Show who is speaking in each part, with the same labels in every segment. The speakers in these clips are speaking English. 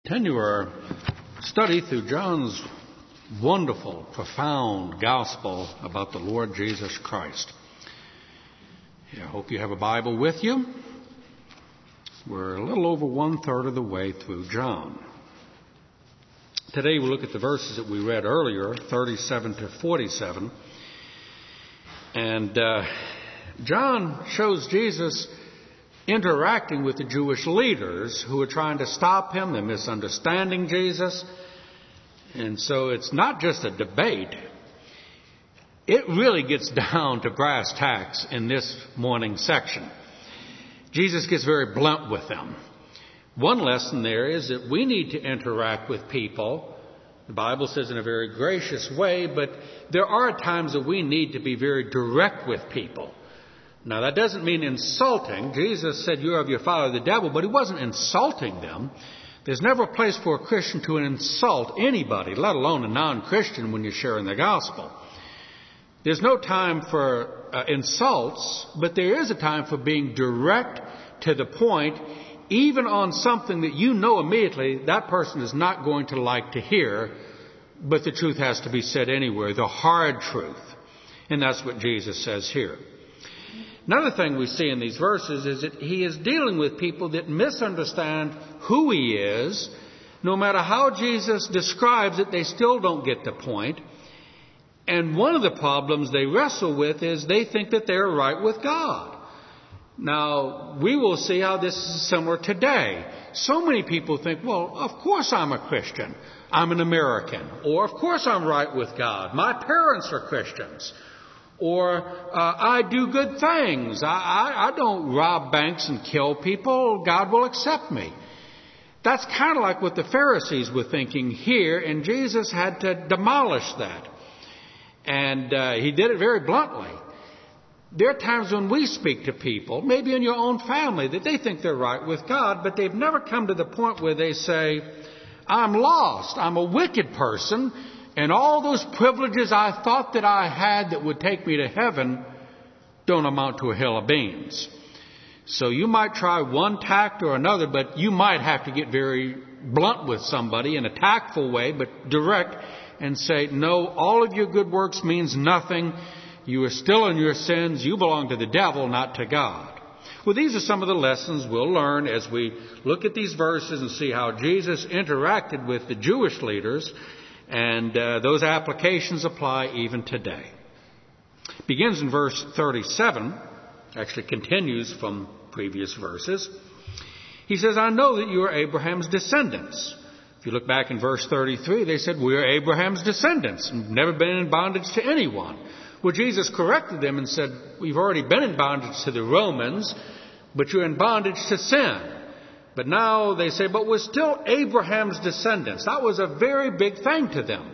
Speaker 1: Continue our study through John's wonderful, profound gospel about the Lord Jesus Christ. I hope you have a Bible with you. We're a little over 1/3 of the way through John. Today we'll look at the verses that we read earlier, 37 to 47. And John shows Jesus interacting with the Jewish leaders who are trying to stop him. They're misunderstanding Jesus. And so it's not just a debate. It really gets down to brass tacks in this morning section. Jesus gets very blunt with them. One lesson there is that we need to interact with people. The Bible says in a very gracious way, but there are times that we need to be very direct with people. Now, that doesn't mean insulting. Jesus said, "You are of your father, the devil," but he wasn't insulting them. There's never a place for a Christian to insult anybody, let alone a non-Christian, when you're sharing the gospel. There's no time for insults, but there is a time for being direct to the point, even on something that you know immediately that person is not going to like to hear, but the truth has to be said anyway, the hard truth. And that's what Jesus says here. Another thing we see in these verses is that he is dealing with people that misunderstand who he is. No matter how Jesus describes it, they still don't get the point. And one of the problems they wrestle with is they think that they're right with God. Now, we will see how this is similar today. So many people think, well, of course I'm a Christian. I'm an American. Or, of course I'm right with God. My parents are Christians. Or, I do good things. I don't rob banks and kill people. God will accept me. That's kind of like what the Pharisees were thinking here, and Jesus had to demolish that. And he did it very bluntly. There are times when we speak to people, maybe in your own family, that they think they're right with God, but they've never come to the point where they say, I'm lost, I'm a wicked person, and all those privileges I thought that I had that would take me to heaven don't amount to a hill of beans. So you might try one tact or another, but you might have to get very blunt with somebody in a tactful way, but direct, and say, no, all of your good works means nothing. You are still in your sins. You belong to the devil, not to God. Well, these are some of the lessons we'll learn as we look at these verses and see how Jesus interacted with the Jewish leaders. And those applications apply even today. Begins in verse 37, actually continues from previous verses. He says, I know that you are Abraham's descendants. If you look back in verse 33, they said, we are Abraham's descendants and never been in bondage to anyone. Well, Jesus corrected them and said, we've already been in bondage to the Romans, but you're in bondage to sin. But now they say, but we're still Abraham's descendants. That was a very big thing to them.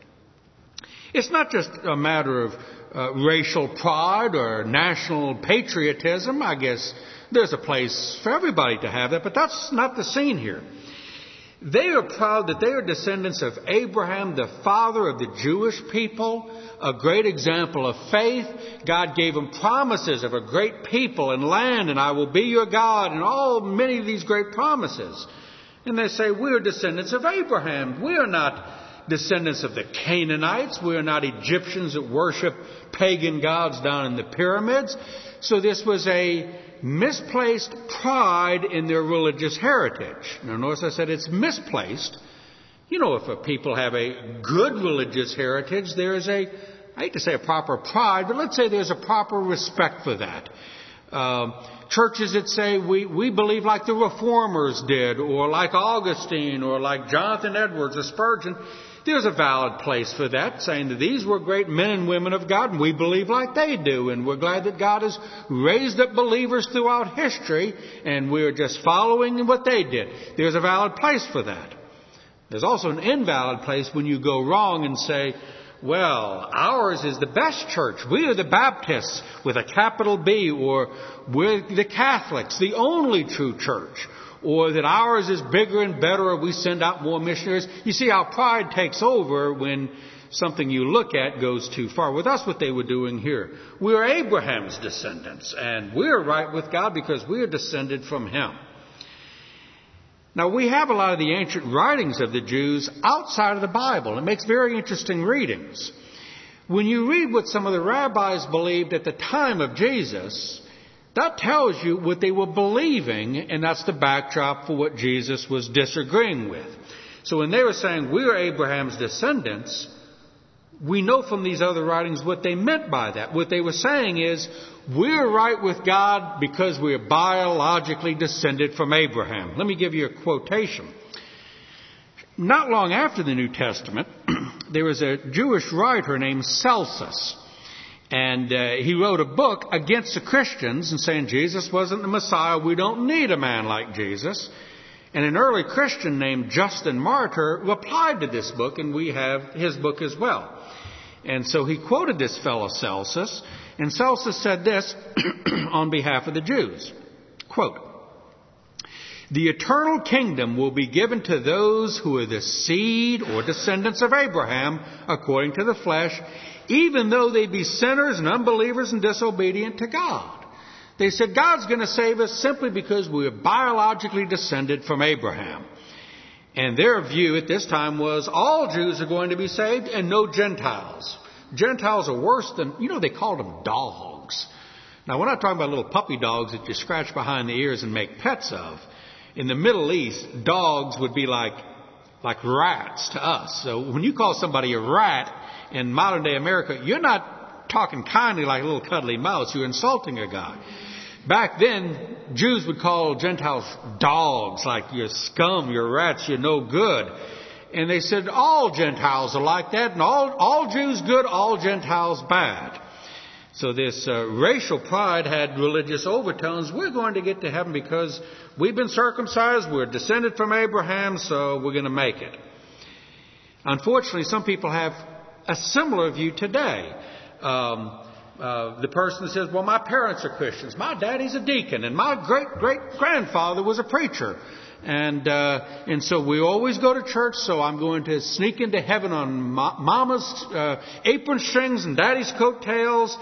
Speaker 1: It's not just a matter of racial pride or national patriotism. I guess there's a place for everybody to have that, but that's not the scene here. They are proud that they are descendants of Abraham, the father of the Jewish people, a great example of faith. God gave them promises of a great people and land, and I will be your God, and many of these great promises. And they say, we are descendants of Abraham. We are not descendants of the Canaanites. We are not Egyptians that worship pagan gods down in the pyramids. So this was a misplaced pride in their religious heritage. Now, notice I said it's misplaced. You know, if people have a good religious heritage, there is I hate to say a proper pride, but let's say there's a proper respect for that. Churches that say we believe like the Reformers did, or like Augustine, or like Jonathan Edwards or Spurgeon, there's a valid place for that, saying that these were great men and women of God, and we believe like they do, and we're glad that God has raised up believers throughout history, and we're just following what they did. There's a valid place for that. There's also an invalid place when you go wrong and say, well, ours is the best church. We are the Baptists with a capital B, or we're the Catholics, the only true church. Or that ours is bigger and better, or we send out more missionaries. You see how pride takes over when something you look at goes too far. Well, that's what they were doing here. We are Abraham's descendants, and we're right with God because we are descended from him. Now, we have a lot of the ancient writings of the Jews outside of the Bible. It makes very interesting readings. When you read what some of the rabbis believed at the time of Jesus, that tells you what they were believing, and that's the backdrop for what Jesus was disagreeing with. So when they were saying, we are Abraham's descendants, we know from these other writings what they meant by that. What they were saying is, we're right with God because we're biologically descended from Abraham. Let me give you a quotation. Not long after the New Testament, there was a Jewish writer named Celsus. And he wrote a book against the Christians and saying Jesus wasn't the Messiah. We don't need a man like Jesus. And an early Christian named Justin Martyr replied to this book, and we have his book as well. And so he quoted this fellow Celsus, and Celsus said this on behalf of the Jews. Quote, "The eternal kingdom will be given to those who are the seed or descendants of Abraham according to the flesh, even though they be sinners and unbelievers and disobedient to God." They said God's going to save us simply because we are biologically descended from Abraham. And their view at this time was all Jews are going to be saved and no Gentiles. Gentiles are worse than, they called them dogs. Now, we're not talking about little puppy dogs that you scratch behind the ears and make pets of. In the Middle East, dogs would be like rats to us. So when you call somebody a rat in modern day America, you're not talking kindly like a little cuddly mouse. You're insulting a guy. Back then, Jews would call Gentiles dogs, like you're scum, you're rats, you're no good. And they said all Gentiles are like that, and all Jews good, all Gentiles bad. So this racial pride had religious overtones. We're going to get to heaven because we've been circumcised, we're descended from Abraham, so we're going to make it. Unfortunately, some people have a similar view today. The person says, well, my parents are Christians. My daddy's a deacon, and my great-great-grandfather was a preacher. And so we always go to church, so I'm going to sneak into heaven on mama's apron strings and daddy's coattails.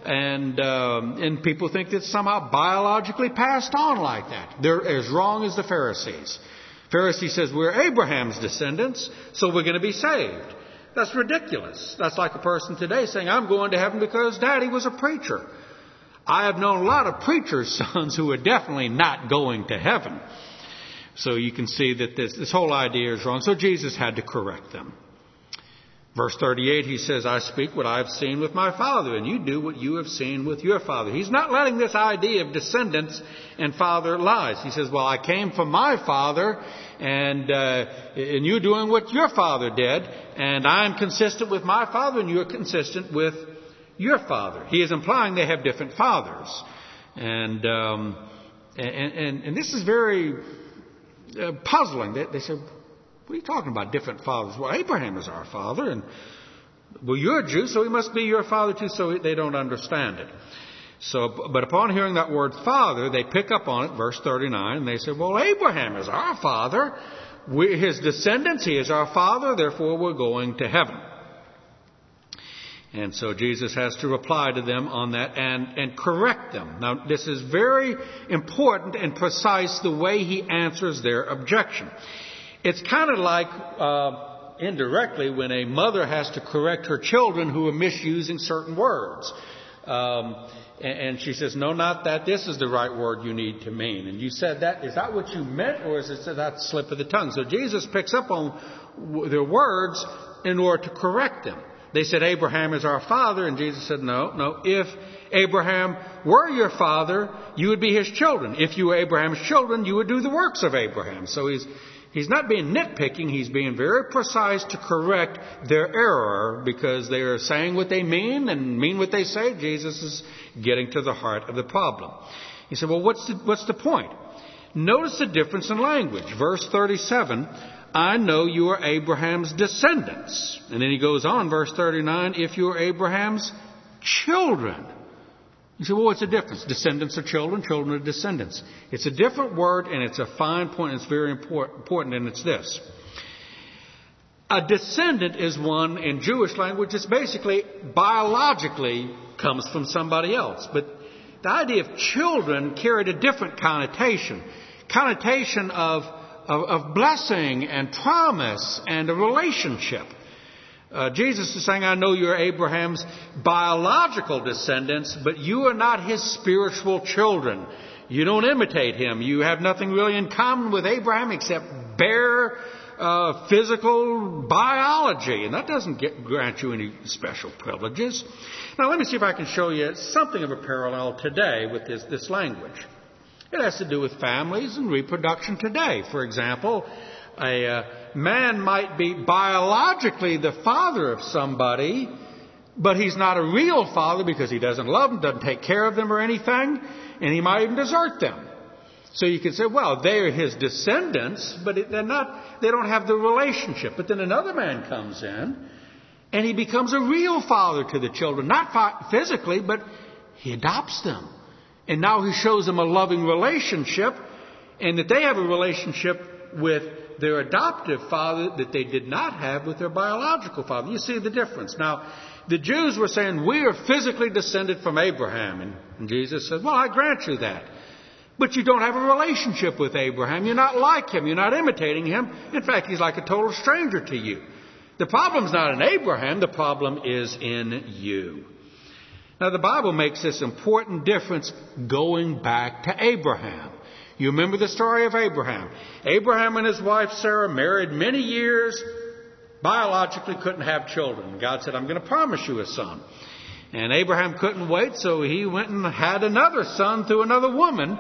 Speaker 1: And people think that somehow biologically passed on like that. They're as wrong as the Pharisees. Pharisee says we're Abraham's descendants, so we're going to be saved. That's ridiculous. That's like a person today saying, I'm going to heaven because daddy was a preacher. I have known a lot of preachers' sons who are definitely not going to heaven. So you can see that this whole idea is wrong. So Jesus had to correct them. Verse 38, he says, I speak what I have seen with my Father, and you do what you have seen with your father. He's not letting this idea of descendants and father lies. He says, well, I came from my father, and you're doing what your father did, and I'm consistent with my father, and you're consistent with your father. He is implying they have different fathers. And this is very puzzling. They said, what are you talking about, different fathers? Well, Abraham is our father, and well, you're a Jew, so he must be your father too, so they don't understand it. So, but upon hearing that word father, they pick up on it, verse 39, and they say, well, Abraham is our father. We're his descendants, he is our father, therefore we're going to heaven. And so Jesus has to reply to them on that and correct them. Now, this is very important and precise the way he answers their objection. It's kind of like, indirectly, when a mother has to correct her children who are misusing certain words. And she says, no, not that. This is the right word you need to mean. And you said that. Is that what you meant, or is it that slip of the tongue? So Jesus picks up on their words in order to correct them. They said, Abraham is our father. And Jesus said, no. If Abraham were your father, you would be his children. If you were Abraham's children, you would do the works of Abraham. So He's not being nitpicking. He's being very precise to correct their error because they are saying what they mean and mean what they say. Jesus is getting to the heart of the problem. He said, well, what's the point? Notice the difference in language. Verse 37, I know you are Abraham's descendants. And then he goes on, verse 39, if you are Abraham's children. You say, well, what's the difference? Descendants are children, children are descendants. It's a different word, and it's a fine point. It's very important, and it's this. A descendant is one, in Jewish language, it's basically biologically comes from somebody else. But the idea of children carried a different connotation. Connotation of of blessing and promise and a relationship. Jesus is saying, I know you're Abraham's biological descendants, but you are not his spiritual children. You don't imitate him. You have nothing really in common with Abraham except bare physical biology. And that doesn't grant you any special privileges. Now, let me see if I can show you something of a parallel today with this language. It has to do with families and reproduction today. For example, a man might be biologically the father of somebody, but he's not a real father because he doesn't love them, doesn't take care of them or anything, and he might even desert them. So you could say, well, they're his descendants, but they don't have the relationship. But then another man comes in, and he becomes a real father to the children, not physically, but he adopts them. And now he shows them a loving relationship, and that they have a relationship with their adoptive father that they did not have with their biological father. You see the difference. Now, the Jews were saying, we are physically descended from Abraham. And Jesus said, well, I grant you that. But you don't have a relationship with Abraham. You're not like him. You're not imitating him. In fact, he's like a total stranger to you. The problem's not in Abraham. The problem is in you. Now, the Bible makes this important difference going back to Abraham. You remember the story of Abraham. Abraham and his wife Sarah married many years, biologically couldn't have children. God said, I'm going to promise you a son. And Abraham couldn't wait, so he went and had another son through another woman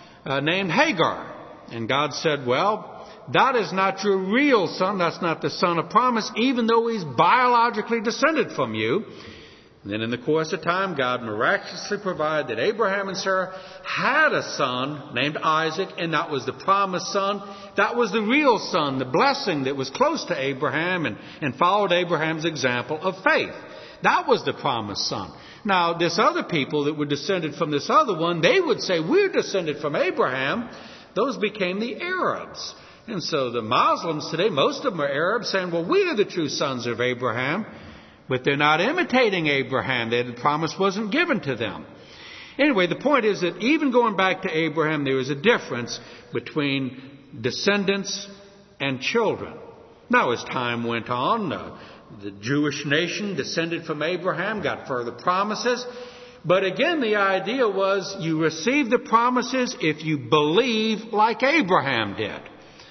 Speaker 1: named Hagar. And God said, well, that is not your real son. That's not the son of promise, even though he's biologically descended from you. And then in the course of time, God miraculously provided that Abraham and Sarah had a son named Isaac, and that was the promised son. That was the real son, the blessing that was close to Abraham and followed Abraham's example of faith. That was the promised son. Now, this other people that were descended from this other one, they would say, we're descended from Abraham. Those became the Arabs. And so the Muslims today, most of them are Arabs, saying, well, we are the true sons of Abraham. But they're not imitating Abraham. The promise wasn't given to them. Anyway, the point is that even going back to Abraham, there is a difference between descendants and children. Now, as time went on, the Jewish nation descended from Abraham, got further promises. But again, the idea was you receive the promises if you believe like Abraham did.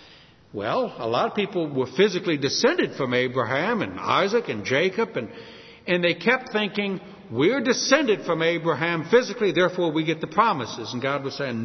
Speaker 1: Well, a lot of people were physically descended from Abraham and Isaac and Jacob, and they kept thinking, we're descended from Abraham physically, therefore we get the promises. And God was saying,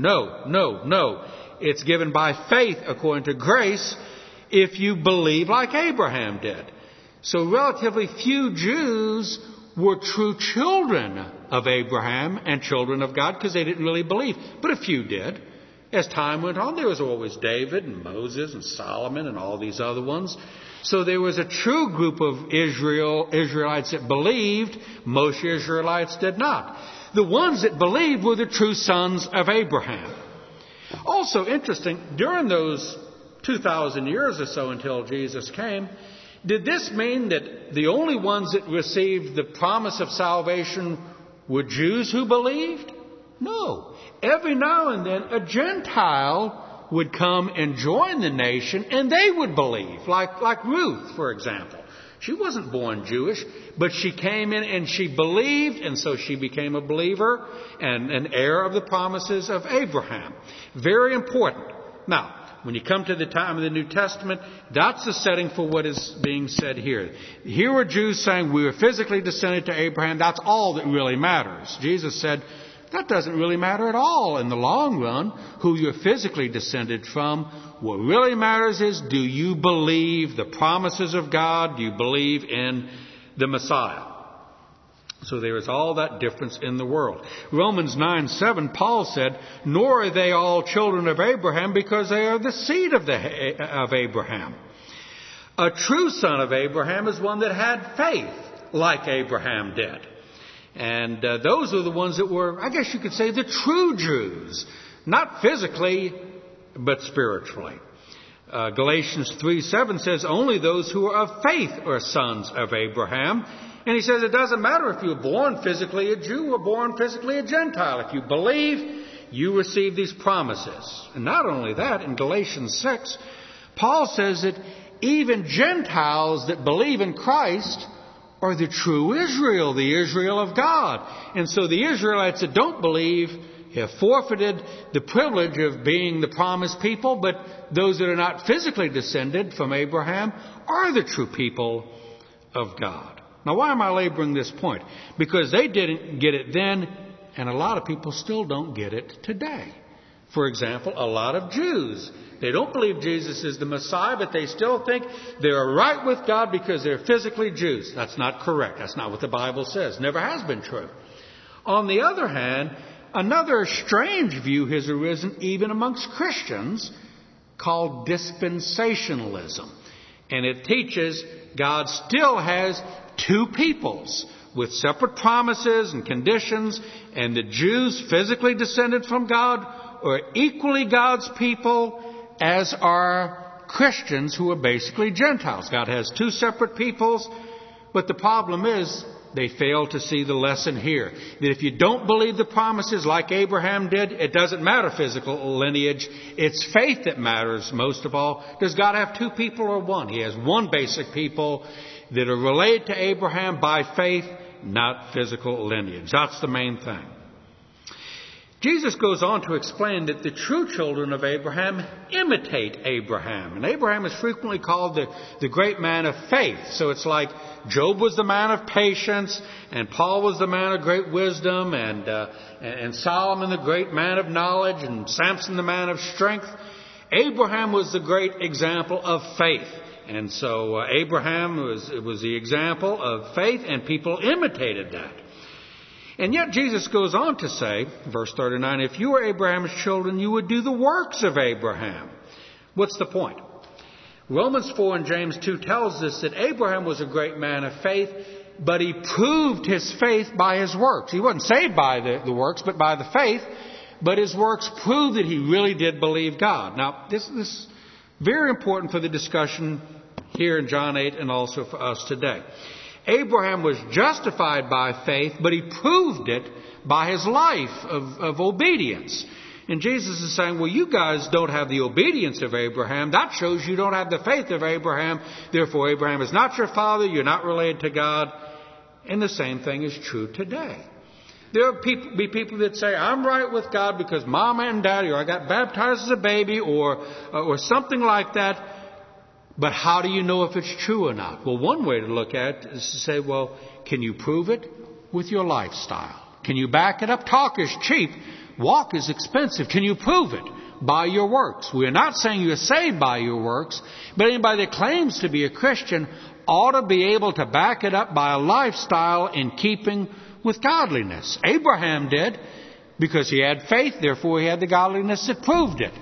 Speaker 1: no. It's given by faith according to grace if you believe like Abraham did. So relatively few Jews were true children of Abraham and children of God because they didn't really believe. But a few did. As time went on, there was always David and Moses and Solomon and all these other ones. So there was a true group of Israelites that believed. Most Israelites did not. The ones that believed were the true sons of Abraham. Also interesting, during those 2,000 years or so until Jesus came, did this mean that the only ones that received the promise of salvation were Jews who believed? No. Every now and then a Gentile would come and join the nation and they would believe, like Ruth, for example. She wasn't born Jewish, but she came in and she believed, and so she became a believer and an heir of the promises of Abraham. Very important. Now, when you come to the time of the New Testament, that's the setting for what is being said here. Here are Jews saying we were physically descended to Abraham. That's all that really matters. Jesus said, that doesn't really matter at all in the long run, who you're physically descended from. What really matters is, do you believe the promises of God? Do you believe in the Messiah? So there is all that difference in the world. Romans 9:7, Paul said, nor are they all children of Abraham because they are the seed of Abraham. A true son of Abraham is one that had faith like Abraham did. And those are the ones that were, I guess you could say, the true Jews. Not physically, but spiritually. Galatians 3:7 says, only those who are of faith are sons of Abraham. And he says it doesn't matter if you're born physically a Jew or born physically a Gentile. If you believe, you receive these promises. And not only that, in Galatians 6, Paul says that even Gentiles that believe in Christ are the true Israel, the Israel of God. And so the Israelites that don't believe have forfeited the privilege of being the promised people, but those that are not physically descended from Abraham are the true people of God. Now, why am I laboring this point? Because they didn't get it then, and a lot of people still don't get it today. For example, a lot of Jews, they don't believe Jesus is the Messiah, but they still think they're right with God because they're physically Jews. That's not correct. That's not what the Bible says. Never has been true. On the other hand, another strange view has arisen even amongst Christians called dispensationalism. And it teaches God still has two peoples with separate promises and conditions, and the Jews physically descended from God are equally God's people as are Christians who are basically Gentiles. God has two separate peoples, but the problem is they fail to see the lesson here. That if you don't believe the promises like Abraham did, it doesn't matter physical lineage. It's faith that matters most of all. Does God have two people or one? He has one basic people that are related to Abraham by faith, not physical lineage. That's the main thing. Jesus goes on to explain that the true children of Abraham imitate Abraham. And Abraham is frequently called the great man of faith. So it's like Job was the man of patience, and Paul was the man of great wisdom, and Solomon the great man of knowledge, and Samson the man of strength. Abraham was the great example of faith. And so Abraham was the example of faith, and people imitated that. And yet Jesus goes on to say, verse 39, if you were Abraham's children, you would do the works of Abraham. What's the point? Romans 4 and James 2 tells us that Abraham was a great man of faith, but he proved his faith by his works. He wasn't saved by the works, but by the faith. But his works proved that he really did believe God. Now, this is very important for the discussion here in John 8 and also for us today. Abraham was justified by faith, but he proved it by his life of obedience. And Jesus is saying, well, you guys don't have the obedience of Abraham. That shows you don't have the faith of Abraham. Therefore, Abraham is not your father. You're not related to God. And the same thing is true today. There will be people that say, I'm right with God because mama and daddy, or I got baptized as a baby, or something like that. But how do you know if it's true or not? Well, one way to look at it is to say, well, can you prove it with your lifestyle? Can you back it up? Talk is cheap. Walk is expensive. Can you prove it by your works? We're not saying you're saved by your works, but anybody that claims to be a Christian ought to be able to back it up by a lifestyle in keeping with godliness. Abraham did because he had faith, therefore he had the godliness that proved it.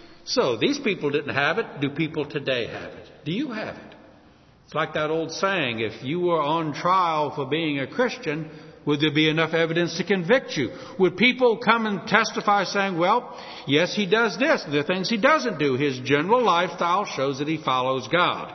Speaker 1: So these people didn't have it. Do people today have it? Do you have it? It's like that old saying, if you were on trial for being a Christian, would there be enough evidence to convict you? Would people come and testify saying, well, yes, he does this, the things he doesn't do. His general lifestyle shows that he follows God.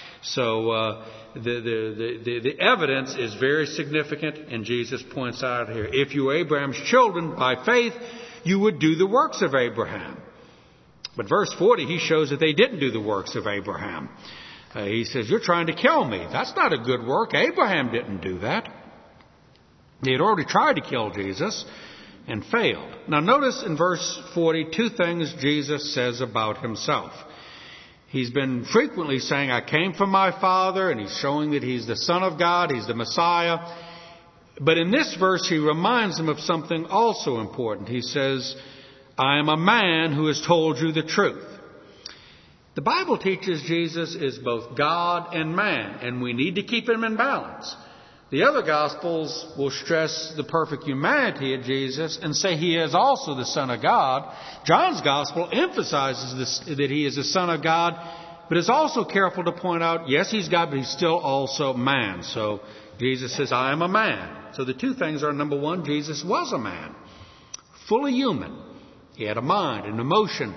Speaker 1: So the evidence is very significant, and Jesus points out here, if you were Abraham's children by faith, you would do the works of Abraham. But verse 40, he shows that they didn't do the works of Abraham. He says, you're trying to kill me. That's not a good work. Abraham didn't do that. He had already tried to kill Jesus and failed. Now notice in verse 40, two things Jesus says about himself. He's been frequently saying, I came from my Father, and he's showing that he's the Son of God, he's the Messiah. But in this verse, he reminds them of something also important. He says, I am a man who has told you the truth. The Bible teaches Jesus is both God and man, and we need to keep him in balance. The other Gospels will stress the perfect humanity of Jesus and say he is also the Son of God. John's Gospel emphasizes that he is the Son of God, but is also careful to point out, yes, he's God, but he's still also man. So Jesus says, I am a man. So the two things are, number one, Jesus was a man, fully human. He had a mind, an emotion.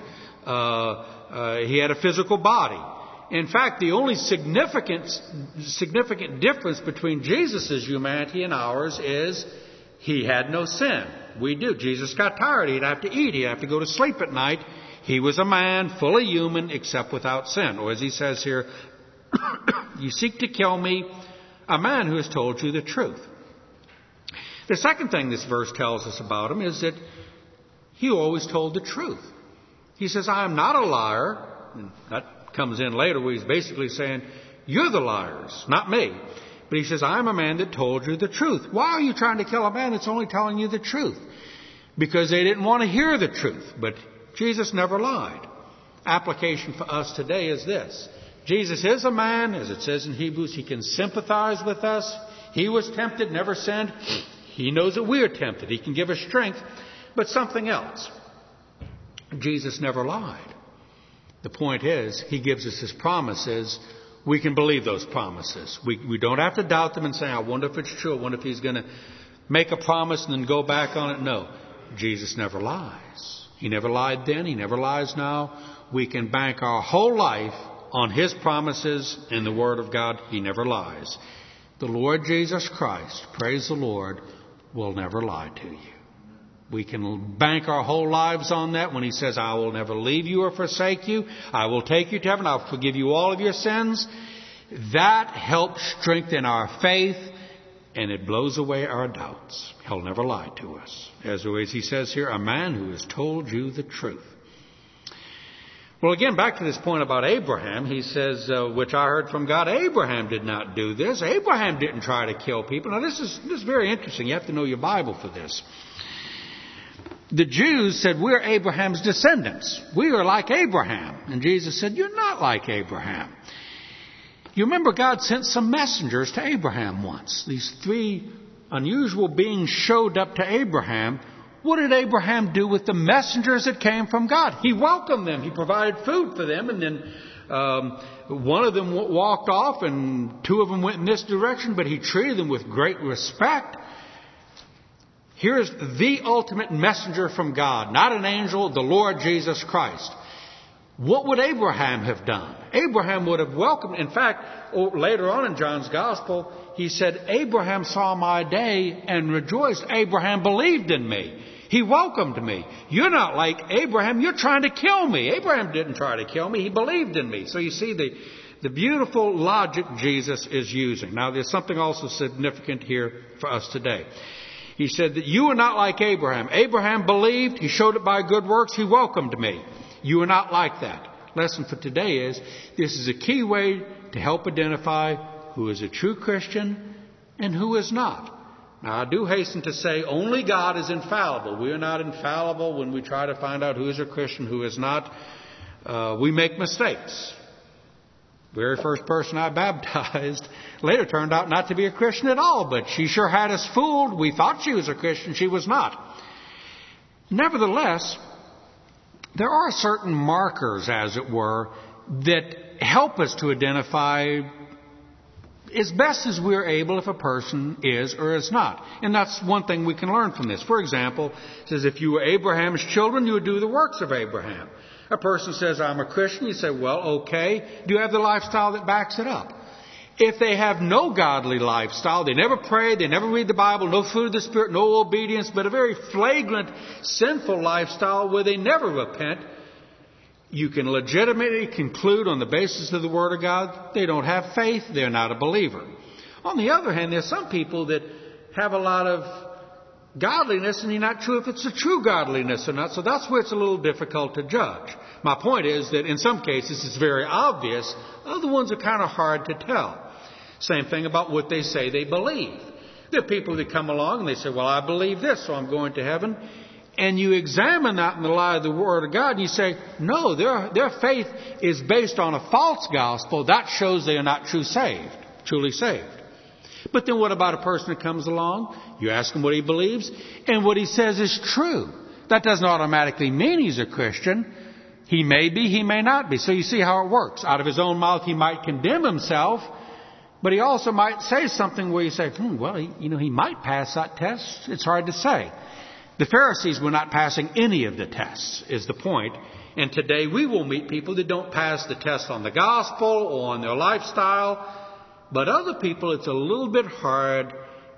Speaker 1: He had a physical body. In fact, the only significant difference between Jesus' humanity and ours is He had no sin. We do. Jesus got tired. He'd have to eat. He'd have to go to sleep at night. He was a man, fully human, except without sin. Or as he says here, you seek to kill me, a man who has told you the truth. The second thing this verse tells us about him is that he always told the truth. He says, I am not a liar. And that comes in later where he's basically saying, you're the liars, not me. But he says, I'm a man that told you the truth. Why are you trying to kill a man that's only telling you the truth? Because they didn't want to hear the truth. But Jesus never lied. Application for us today is this. Jesus is a man, as it says in Hebrews, he can sympathize with us. He was tempted, never sinned. He knows that we are tempted. He can give us strength. But something else. Jesus never lied. The point is, he gives us his promises. We can believe those promises. We don't have to doubt them and say, I wonder if it's true. I wonder if he's going to make a promise and then go back on it. No, Jesus never lies. He never lied then. He never lies now. We can bank our whole life on his promises in the Word of God. He never lies. The Lord Jesus Christ, praise the Lord, will never lie to you. We can bank our whole lives on that when he says, I will never leave you or forsake you. I will take you to heaven. I'll forgive you all of your sins. That helps strengthen our faith and it blows away our doubts. He'll never lie to us. As always, he says here, a man who has told you the truth. Well, again, back to this point about Abraham, he says, which I heard from God, Abraham did not do this. Abraham didn't try to kill people. Now, this is very interesting. You have to know your Bible for this. The Jews said, we're Abraham's descendants. We are like Abraham. And Jesus said, you're not like Abraham. You remember God sent some messengers to Abraham once. These three unusual beings showed up to Abraham. What did Abraham do with the messengers that came from God? He welcomed them. He provided food for them. And then one of them walked off and two of them went in this direction. But he treated them with great respect. Here's the ultimate messenger from God, not an angel, the Lord Jesus Christ. What would Abraham have done? Abraham would have welcomed. In fact, later on in John's Gospel, he said, Abraham saw my day and rejoiced. Abraham believed in me. He welcomed me. You're not like Abraham. You're trying to kill me. Abraham didn't try to kill me. He believed in me. So you see the beautiful logic Jesus is using. Now, there's something also significant here for us today. He said that you are not like Abraham. Abraham believed. He showed it by good works. He welcomed me. You are not like that. Lesson for today is this is a key way to help identify who is a true Christian and who is not. Now, I do hasten to say only God is infallible. We are not infallible when we try to find out who is a Christian, who is not. We make mistakes. Very first person I baptized later turned out not to be a Christian at all, but she sure had us fooled. We thought she was a Christian. She was not. Nevertheless, there are certain markers, as it were, that help us to identify as best as we're able if a person is or is not. And that's one thing we can learn from this. For example, it says if you were Abraham's children, you would do the works of Abraham. A person says, I'm a Christian. You say, well, okay. Do you have the lifestyle that backs it up? If they have no godly lifestyle, they never pray, they never read the Bible, no fruit of the Spirit, no obedience, but a very flagrant, sinful lifestyle where they never repent, you can legitimately conclude on the basis of the Word of God, they don't have faith, they're not a believer. On the other hand, there's some people that have a lot of godliness, and you're not sure if it's a true godliness or not. So that's where it's a little difficult to judge. My point is that in some cases it's very obvious. Other ones are kind of hard to tell. Same thing about what they say they believe. There are people that come along and they say, well, I believe this, so I'm going to heaven. And you examine that in the light of the Word of God, and you say, no, their faith is based on a false gospel. That shows they are not truly saved. But then what about a person that comes along? You ask him what he believes, and what he says is true. That doesn't automatically mean he's a Christian. He may be, he may not be. So you see how it works. Out of his own mouth, he might condemn himself, but he also might say something where you say, well, he might pass that test. It's hard to say. The Pharisees were not passing any of the tests, is the point. And today we will meet people that don't pass the test on the gospel or on their lifestyle. But other people, it's a little bit hard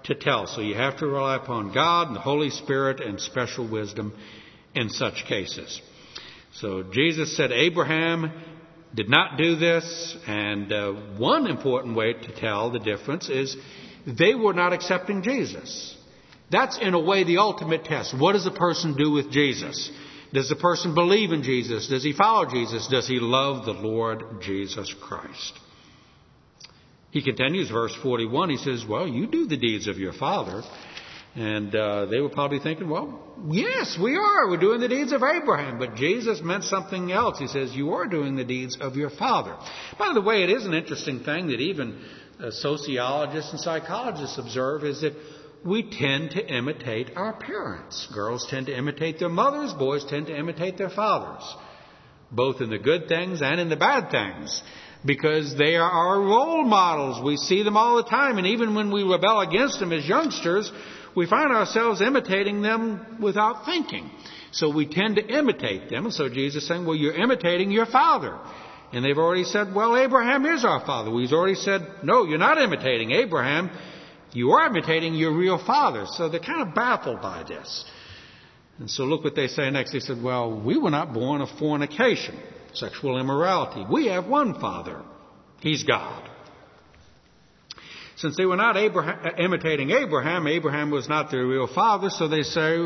Speaker 1: to tell. So you have to rely upon God and the Holy Spirit and special wisdom in such cases. So Jesus said Abraham did not do this, and one important way to tell the difference is they were not accepting Jesus. That's in a way the ultimate test. What does a person do with Jesus? Does the person believe in Jesus? Does he follow Jesus? Does he love the Lord Jesus Christ? He continues, verse 41, he says, well, you do the deeds of your father. And they were probably thinking, well, yes, we are. We're doing the deeds of Abraham. But Jesus meant something else. He says, you are doing the deeds of your father. By the way, it is an interesting thing that even sociologists and psychologists observe is that we tend to imitate our parents. Girls tend to imitate their mothers. Boys tend to imitate their fathers, both in the good things and in the bad things, because they are our role models. We see them all the time. And even when we rebel against them as youngsters, we find ourselves imitating them without thinking. So we tend to imitate them. And so Jesus is saying, well, you're imitating your father. And they've already said, well, Abraham is our father. We've already said, no, you're not imitating Abraham. You are imitating your real father. So they're kind of baffled by this. And so look what they say next. They said, well, we were not born of fornication, sexual immorality. We have one father. He's God. Since they were not imitating Abraham, Abraham was not their real father, so they say,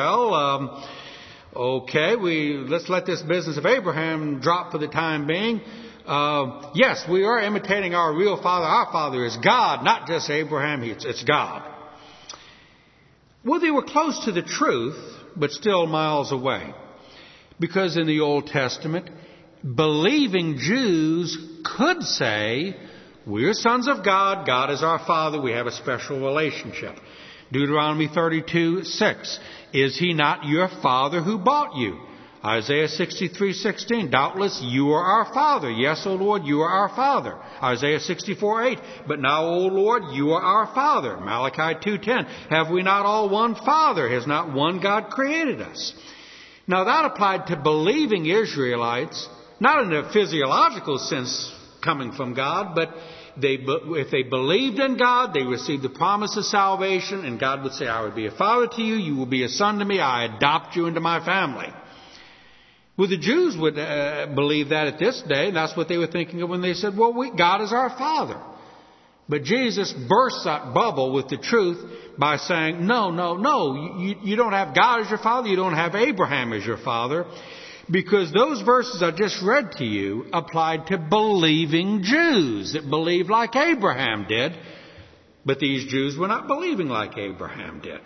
Speaker 1: okay, let's let this business of Abraham drop for the time being. Yes, we are imitating our real father. Our father is God, not just Abraham, it's God. Well, they were close to the truth, but still miles away. Because in the Old Testament, believing Jews could say, we're sons of God. God is our Father. We have a special relationship. Deuteronomy 32:6. Is he not your Father who bought you? Isaiah 63:16. Doubtless you are our Father. Yes, O Lord, you are our Father. Isaiah 64:8. But now, O Lord, you are our Father. Malachi 2:10. Have we not all one Father? Has not one God created us? Now that applied to believing Israelites, not in a physiological sense coming from God, but if they believed in God, they received the promise of salvation, and God would say, I would be a father to you, you will be a son to me, I adopt you into my family. Well, the Jews would believe that at this day, and that's what they were thinking of when they said, well, God is our Father. But Jesus bursts that bubble with the truth by saying, no, you don't have God as your father, you don't have Abraham as your father. Because those verses I just read to you applied to believing Jews that believed like Abraham did. But these Jews were not believing like Abraham did.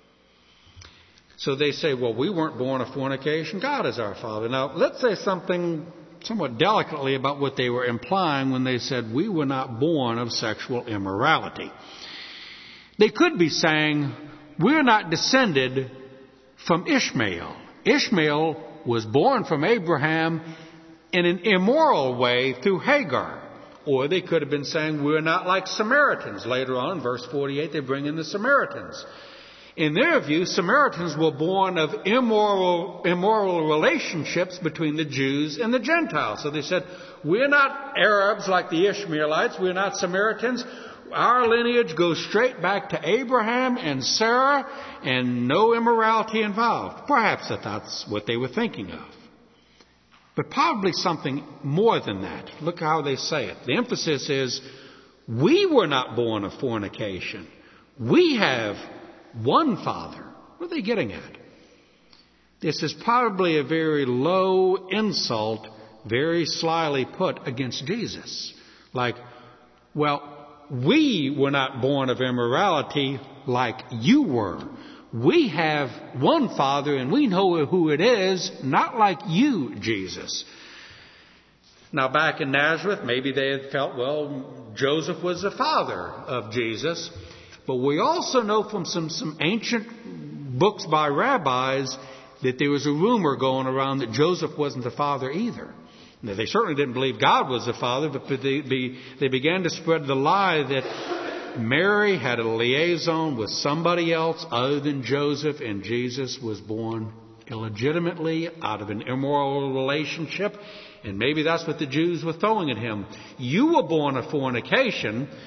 Speaker 1: So they say, well, we weren't born of fornication. God is our Father. Now, let's say something somewhat delicately about what they were implying when they said we were not born of sexual immorality. They could be saying we're not descended from Ishmael. Ishmael was born from Abraham in an immoral way through Hagar. Or they could have been saying we're not like Samaritans. Later on, verse 48, they bring in the Samaritans. In their view, Samaritans were born of immoral relationships between the Jews and the Gentiles. So they said, we're not Arabs like the Ishmaelites. We're not Samaritans. Our lineage goes straight back to Abraham and Sarah and no immorality involved. Perhaps that's what they were thinking of. But probably something more than that. Look how they say it. The emphasis is, we were not born of fornication. We have one Father. What are they getting at? This is probably a very low insult, very slyly put against Jesus. Like, well, we were not born of immorality like you were. We have one Father and we know who it is, not like you, Jesus. Now back in Nazareth, maybe they had felt, well, Joseph was the father of Jesus. But we also know from some ancient books by rabbis that there was a rumor going around that Joseph wasn't the father either. Now, they certainly didn't believe God was the father, but they began to spread the lie that Mary had a liaison with somebody else other than Joseph, and Jesus was born illegitimately out of an immoral relationship. And maybe that's what the Jews were throwing at him. You were born of fornication.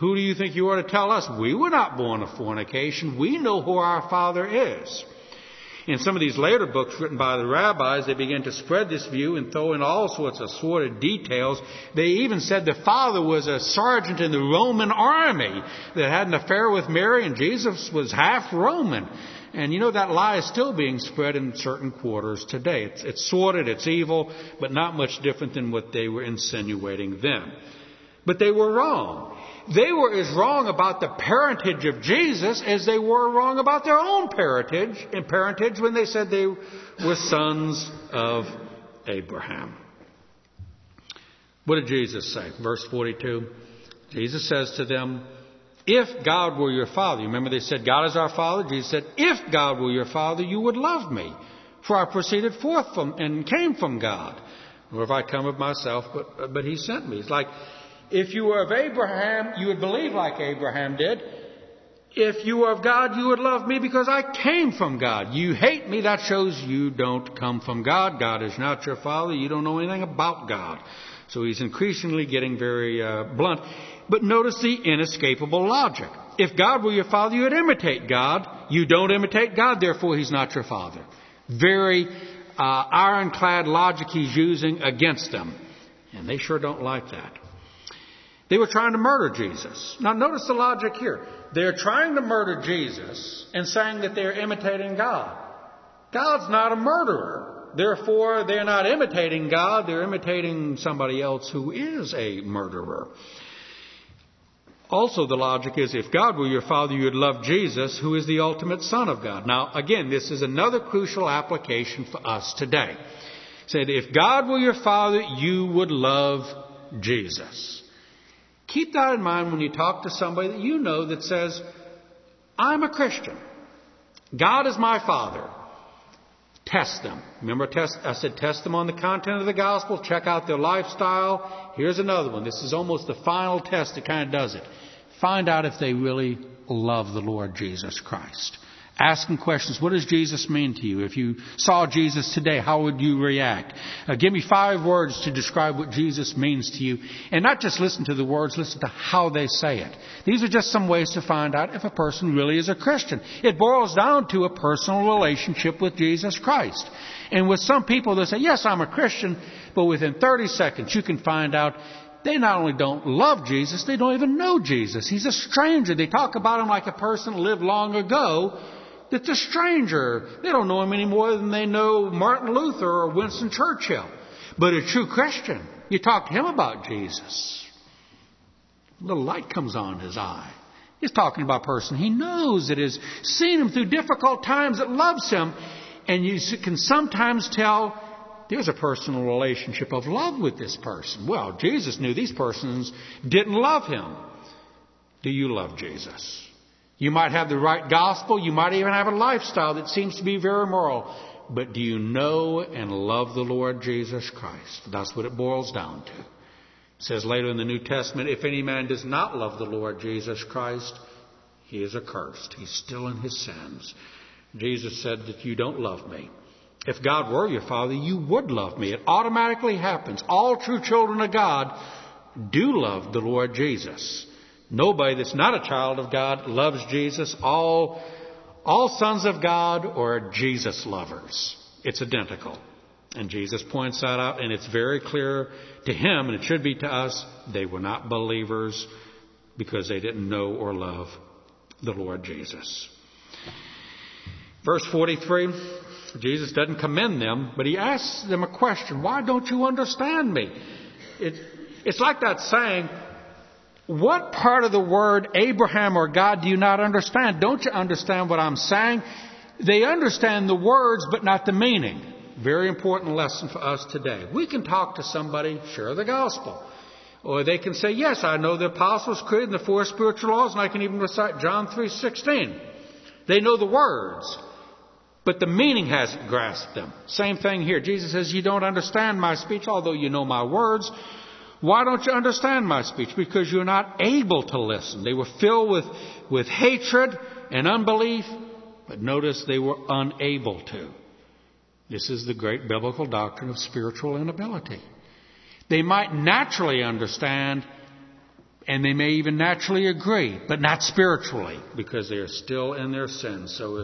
Speaker 1: Who do you think you are to tell us? We were not born of fornication. We know who our Father is. In some of these later books written by the rabbis, they began to spread this view and throw in all sorts of sordid details. They even said the Father was a sergeant in the Roman army that had an affair with Mary, and Jesus was half Roman. And you know, that lie is still being spread in certain quarters today. It's sordid, it's evil, but not much different than what they were insinuating then. But they were wrong. They were as wrong about the parentage of Jesus as they were wrong about their own parentage when they said they were sons of Abraham. What did Jesus say? Verse 42. Jesus says to them, if God were your Father, you remember they said, God is our Father? Jesus said, if God were your Father, you would love me. For I proceeded forth from and came from God. Nor have I come of myself, but He sent me. It's like, if you were of Abraham, you would believe like Abraham did. If you were of God, you would love me because I came from God. You hate me, that shows you don't come from God. God is not your Father. You don't know anything about God. So He's increasingly getting very blunt. But notice the inescapable logic. If God were your Father, you would imitate God. You don't imitate God, therefore He's not your Father. Very ironclad logic He's using against them. And they sure don't like that. They were trying to murder Jesus. Now notice the logic here. They're trying to murder Jesus and saying that they're imitating God. God's not a murderer. Therefore, they're not imitating God. They're imitating somebody else who is a murderer. Also, the logic is if God were your Father, you would love Jesus, who is the ultimate Son of God. Now, again, this is another crucial application for us today. It said, if God were your Father, you would love Jesus. Keep that in mind when you talk to somebody that you know that says, I'm a Christian. God is my Father. Test them. Remember, I said test them on the content of the gospel. Check out their lifestyle. Here's another one. This is almost the final test that kind of does it. Find out if they really love the Lord Jesus Christ. Ask them questions. What does Jesus mean to you? If you saw Jesus today, how would you react? Give me 5 words to describe what Jesus means to you. And not just listen to the words, listen to how they say it. These are just some ways to find out if a person really is a Christian. It boils down to a personal relationship with Jesus Christ. And with some people, they'll say, yes, I'm a Christian. But within 30 seconds, you can find out they not only don't love Jesus, they don't even know Jesus. He's a stranger. They talk about him like a person lived long ago. That's a stranger. They don't know him any more than they know Martin Luther or Winston Churchill. But a true Christian, you talk to him about Jesus, a little light comes on his eye. He's talking about a person he knows that has seen him through difficult times, that loves him. And you can sometimes tell there's a personal relationship of love with this person. Well, Jesus knew these persons didn't love him. Do you love Jesus? You might have the right gospel. You might even have a lifestyle that seems to be very moral. But do you know and love the Lord Jesus Christ? That's what it boils down to. It says later in the New Testament, if any man does not love the Lord Jesus Christ, he is accursed. He's still in his sins. Jesus said that you don't love me. If God were your Father, you would love me. It automatically happens. All true children of God do love the Lord Jesus. Nobody that's not a child of God loves Jesus. All sons of God are Jesus lovers. It's identical. And Jesus points that out, and it's very clear to him, and it should be to us, they were not believers because they didn't know or love the Lord Jesus. Verse 43, Jesus doesn't commend them, but he asks them a question. Why don't you understand me? It's like that saying, what part of the word Abraham or God do you not understand? Don't you understand what I'm saying? They understand the words, but not the meaning. Very important lesson for us today. We can talk to somebody, share the gospel. Or they can say, yes, I know the Apostles' Creed and the 4 spiritual laws, and I can even recite John 3:16. They know the words, but the meaning hasn't grasped them. Same thing here. Jesus says, you don't understand my speech, although you know my words. Why don't you understand my speech? Because you're not able to listen. They were filled with hatred and unbelief, but notice they were unable to. This is the great biblical doctrine of spiritual inability. They might naturally understand, And they may even naturally agree, but not spiritually, because they are still in their sins. So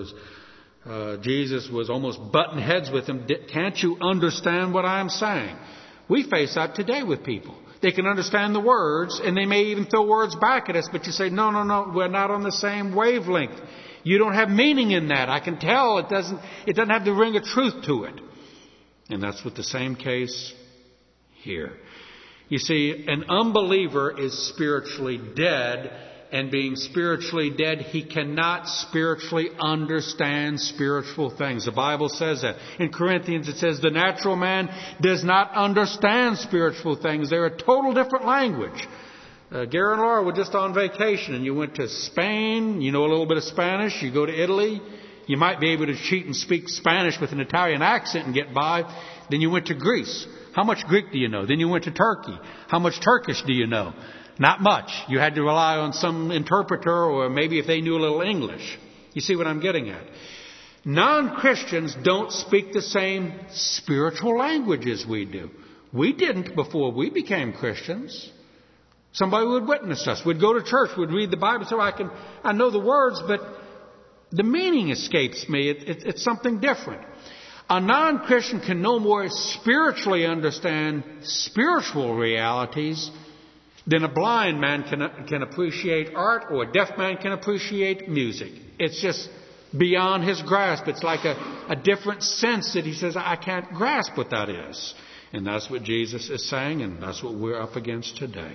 Speaker 1: as Jesus was almost butting heads with them, can't you understand what I'm saying? We face that today with people. They can understand the words, and they may even throw words back at us, but you say, no, we're not on the same wavelength. You don't have meaning in that. I can tell it doesn't have the ring of truth to it. And that's what the same case here. You see, an unbeliever is spiritually dead, and being spiritually dead, he cannot spiritually understand spiritual things. The Bible says that. In Corinthians it says the natural man does not understand spiritual things. They're a total different language. Gary and Laura were just on vacation, and you went to Spain. You know a little bit of Spanish. You go to Italy. You might be able to cheat and speak Spanish with an Italian accent and get by. Then you went to Greece. How much Greek do you know? Then you went to Turkey. How much Turkish do you know? Not much. You had to rely on some interpreter, or maybe if they knew a little English. You see what I'm getting at? Non-Christians don't speak the same spiritual language as we do. We didn't before we became Christians. Somebody would witness us. We'd go to church. We'd read the Bible. So I know the words, but the meaning escapes me. It's something different. A non-Christian can no more spiritually understand spiritual realities than a blind man can appreciate art, or a deaf man can appreciate music. It's just beyond his grasp. It's like a different sense that he says, I can't grasp what that is. And that's what Jesus is saying, and that's what we're up against today.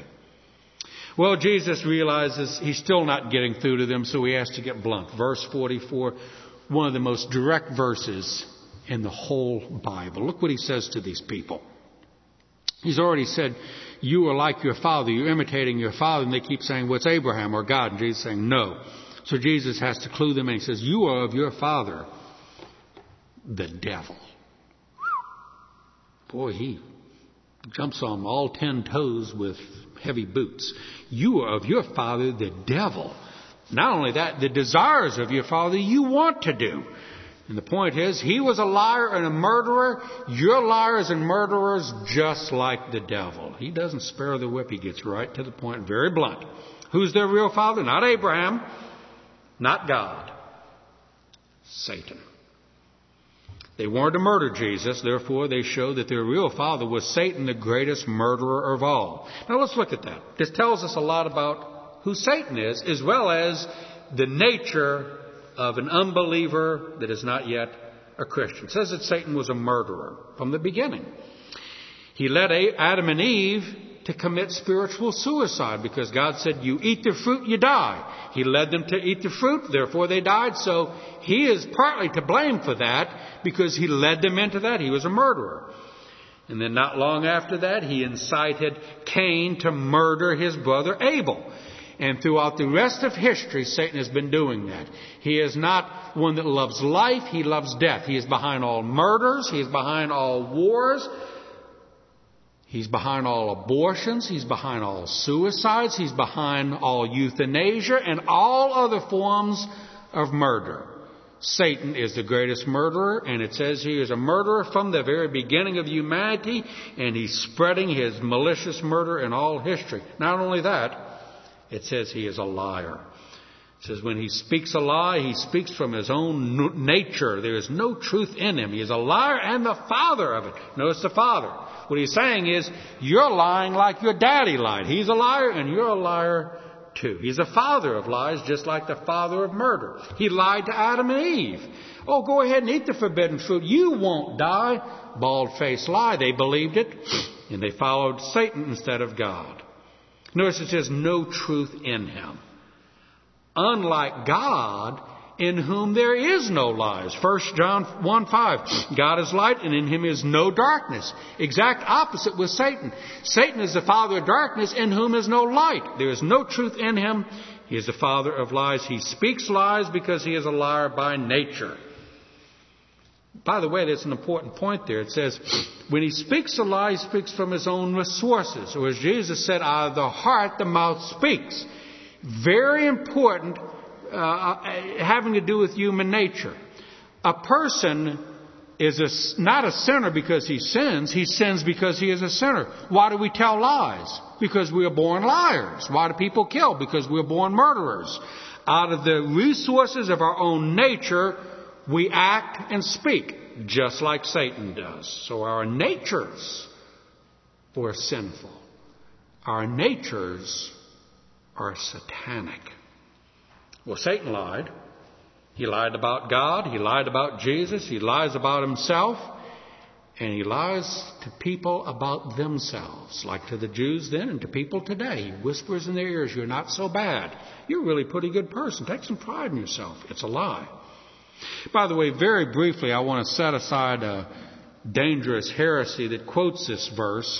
Speaker 1: Well, Jesus realizes he's still not getting through to them, so he has to get blunt. Verse 44, one of the most direct verses in the whole Bible. Look what he says to these people. He's already said, you are like your father. You're imitating your father. And they keep saying, what's Abraham or God? And Jesus is saying, no. So Jesus has to clue them in. He says, you are of your father, the devil. Boy, he jumps on all 10 toes with heavy boots. You are of your father, the devil. Not only that, the desires of your father you want to do. And the point is, he was a liar and a murderer. You're liars and murderers just like the devil. He doesn't spare the whip. He gets right to the point, very blunt. Who's their real father? Not Abraham, not God. Satan. They wanted to murder Jesus. Therefore, they showed that their real father was Satan, the greatest murderer of all. Now, let's look at that. This tells us a lot about who Satan is, as well as the nature of an unbeliever that is not yet a Christian. It says that Satan was a murderer from the beginning. He led Adam and Eve to commit spiritual suicide because God said, you eat the fruit, you die. He led them to eat the fruit, therefore they died. So he is partly to blame for that because he led them into that. He was a murderer. And then not long after that, he incited Cain to murder his brother Abel. And throughout the rest of history, Satan has been doing that. He is not one that loves life. He loves death. He is behind all murders. He is behind all wars. He's behind all abortions. He's behind all suicides. He's behind all euthanasia and all other forms of murder. Satan is the greatest murderer, and it says he is a murderer from the very beginning of humanity, and he's spreading his malicious murder in all history. Not only that, it says he is a liar. It says when he speaks a lie, he speaks from his own nature. There is no truth in him. He is a liar and the father of it. Notice the father. What he's saying is, you're lying like your daddy lied. He's a liar and you're a liar too. He's a father of lies, just like the father of murder. He lied to Adam and Eve. Oh, go ahead and eat the forbidden fruit. You won't die. Bald-faced lie. They believed it, and they followed Satan instead of God. Notice it says no truth in him. Unlike God, in whom there is no lies. 1 John 1:5. God is light, and in him is no darkness. Exact opposite with Satan. Satan is the father of darkness, in whom is no light. There is no truth in him. He is the father of lies. He speaks lies because he is a liar by nature. By the way, there's an important point there. It says, when he speaks a lie, he speaks from his own resources. Or as Jesus said, out of the heart, the mouth speaks. Very important, having to do with human nature. A person is not a sinner because he sins because he is a sinner. Why do we tell lies? Because we are born liars. Why do people kill? Because we are born murderers. Out of the resources of our own nature, we act and speak, just like Satan does. So our natures are sinful. Our natures are satanic. Well, Satan lied. He lied about God. He lied about Jesus. He lies about himself. And he lies to people about themselves, like to the Jews then and to people today. He whispers in their ears, you're not so bad. You're a really pretty good person. Take some pride in yourself. It's a lie. By the way, very briefly, I want to set aside a dangerous heresy that quotes this verse,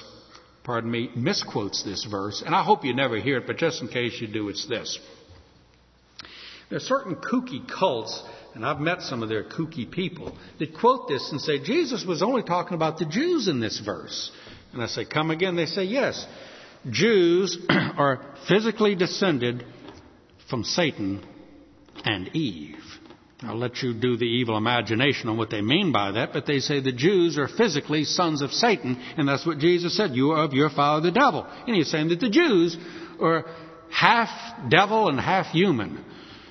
Speaker 1: misquotes this verse. And I hope you never hear it, but just in case you do, it's this. There are certain kooky cults, and I've met some of their kooky people, that quote this and say, Jesus was only talking about the Jews in this verse. And I say, come again? They say, yes. Jews are physically descended from Satan and Eve. I'll let you do the evil imagination on what they mean by that, but they say the Jews are physically sons of Satan, and that's what Jesus said, you are of your father the devil. And he's saying that the Jews are half devil and half human.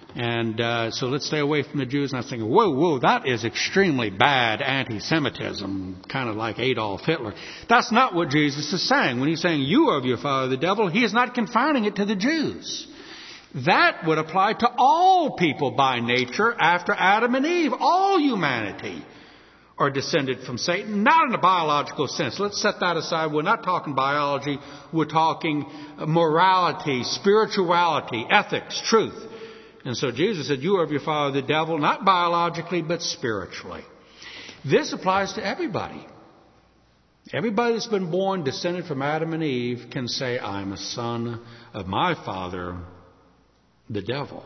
Speaker 1: And so let's stay away from the Jews. And I was thinking, whoa, that is extremely bad anti-Semitism, kind of like Adolf Hitler. That's not what Jesus is saying. When he's saying, you are of your father the devil, he is not confining it to the Jews. That would apply to all people by nature after Adam and Eve. All humanity are descended from Satan, not in a biological sense. Let's set that aside. We're not talking biology. We're talking morality, spirituality, ethics, truth. And so Jesus said, you are of your father the devil, not biologically, but spiritually. This applies to everybody. Everybody that's been born, descended from Adam and Eve, can say, I'm a son of my father, the devil.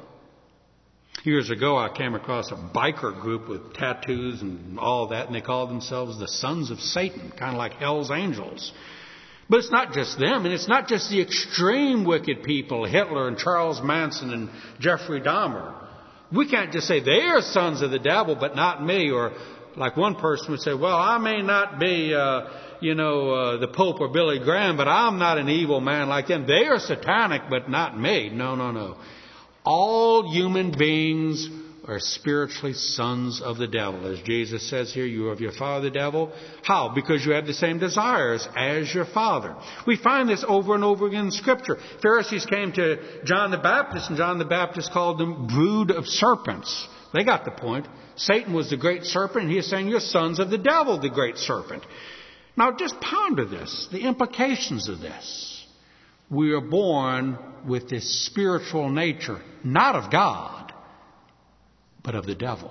Speaker 1: Years ago, I came across a biker group with tattoos and all that, and they called themselves the Sons of Satan, kind of like Hell's Angels. But it's not just them, and it's not just the extreme wicked people, Hitler and Charles Manson and Jeffrey Dahmer. We can't just say they are sons of the devil, but not me. Or like one person would say, well, I may not be, the Pope or Billy Graham, but I'm not an evil man like them. They are satanic, but not me. No. All human beings are spiritually sons of the devil. As Jesus says here, you are of your father the devil. How? Because you have the same desires as your father. We find this over and over again in Scripture. Pharisees came to John the Baptist, and John the Baptist called them brood of serpents. They got the point. Satan was the great serpent, and he is saying, you're sons of the devil, the great serpent. Now just ponder this, the implications of this. We are born with this spiritual nature, not of God, but of the devil.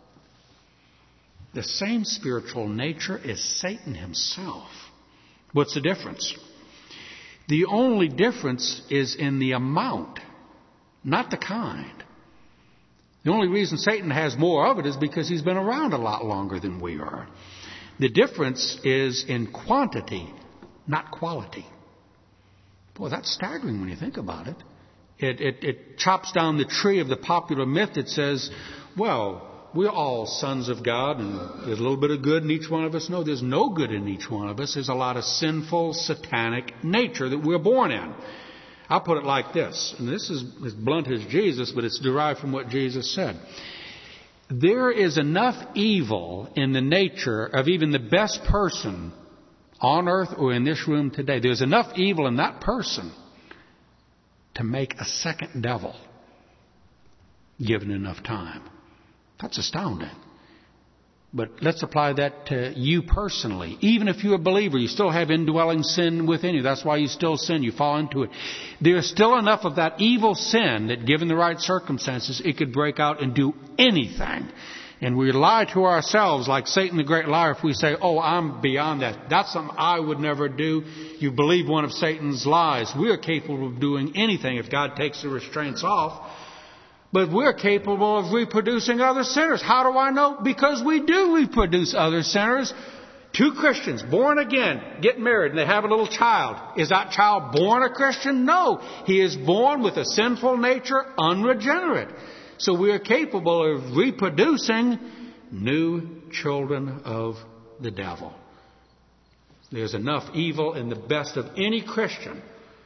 Speaker 1: The same spiritual nature as Satan himself. What's the difference? The only difference is in the amount, not the kind. The only reason Satan has more of it is because he's been around a lot longer than we are. The difference is in quantity, not quality. Boy, that's staggering when you think about it. It chops down the tree of the popular myth that says, well, we're all sons of God and there's a little bit of good in each one of us. No, there's no good in each one of us. There's a lot of sinful, satanic nature that we're born in. I'll put it like this, and this is as blunt as Jesus, but it's derived from what Jesus said. There is enough evil in the nature of even the best person on earth or in this room today. There's enough evil in that person to make a second devil given enough time. That's astounding. But let's apply that to you personally. Even if you're a believer, you still have indwelling sin within you. That's why you still sin. You fall into it. There's still enough of that evil sin that, given the right circumstances, it could break out and do anything. And we lie to ourselves like Satan the great liar if we say, oh, I'm beyond that. That's something I would never do. You believe one of Satan's lies. We are capable of doing anything if God takes the restraints off. But we're capable of reproducing other sinners. How do I know? Because we do reproduce other sinners. Two Christians, born again, get married, and they have a little child. Is that child born a Christian? No. He is born with a sinful nature, unregenerate. So we are capable of reproducing new children of the devil. There's enough evil in the best of any Christian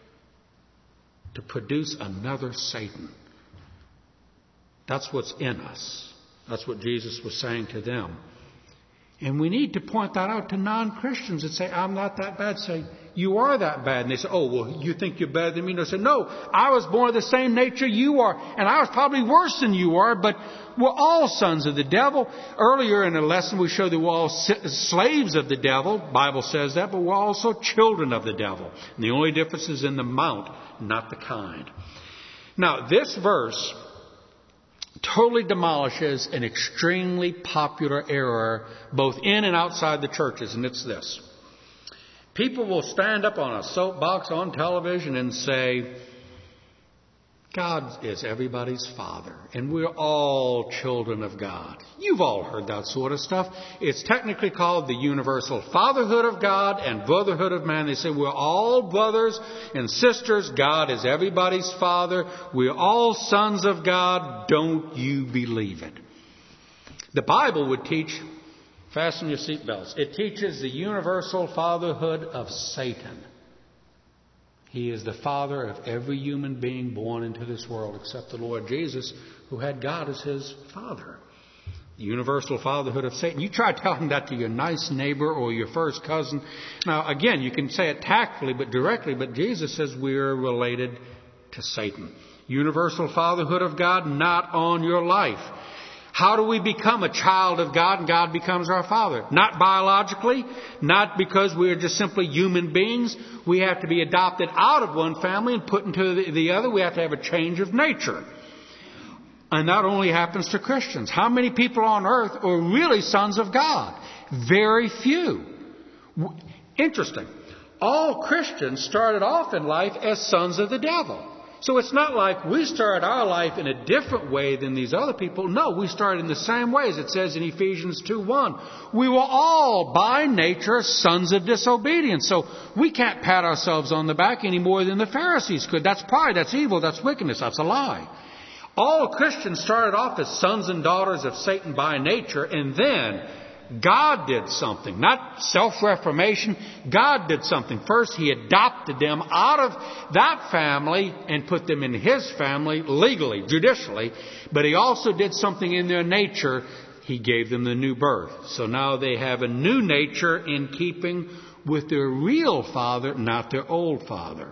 Speaker 1: to produce another Satan. That's what's in us. That's what Jesus was saying to them. And we need to point that out to non-Christians and say, I'm not that bad. Say, you are that bad. And they say, oh, well, you think you're better than me? And I say, no, I was born of the same nature you are. And I was probably worse than you are, but we're all sons of the devil. Earlier in the lesson, we showed that we're all slaves of the devil. The Bible says that, but we're also children of the devil. And the only difference is in the amount, not the kind. Now, this verse totally demolishes an extremely popular error both in and outside the churches, and it's this. People will stand up on a soapbox on television and say, God is everybody's father, and we're all children of God. You've all heard that sort of stuff. It's technically called the universal fatherhood of God and brotherhood of man. They say we're all brothers and sisters. God is everybody's father. We're all sons of God. Don't you believe it? The Bible would teach, fasten your seatbelts, it teaches the universal fatherhood of Satan. He is the father of every human being born into this world except the Lord Jesus, who had God as his father. The universal fatherhood of Satan. You try telling that to your nice neighbor or your first cousin. Now, again, you can say it tactfully but directly, but Jesus says we're related to Satan. Universal fatherhood of God, not on your life. How do we become a child of God and God becomes our Father? Not biologically, not because we are just simply human beings. We have to be adopted out of one family and put into the other. We have to have a change of nature. And that only happens to Christians. How many people on earth are really sons of God? Very few. Interesting. All Christians started off in life as sons of the devil. So it's not like we started our life in a different way than these other people. No, we started in the same way as it says in Ephesians 2:1. We were all by nature sons of disobedience. So we can't pat ourselves on the back any more than the Pharisees could. That's pride, that's evil, that's wickedness, that's a lie. All Christians started off as sons and daughters of Satan by nature, and then God did something, not self-reformation. God did something. First, He adopted them out of that family and put them in His family legally, judicially. But He also did something in their nature. He gave them the new birth. So now they have a new nature in keeping with their real father, not their old father.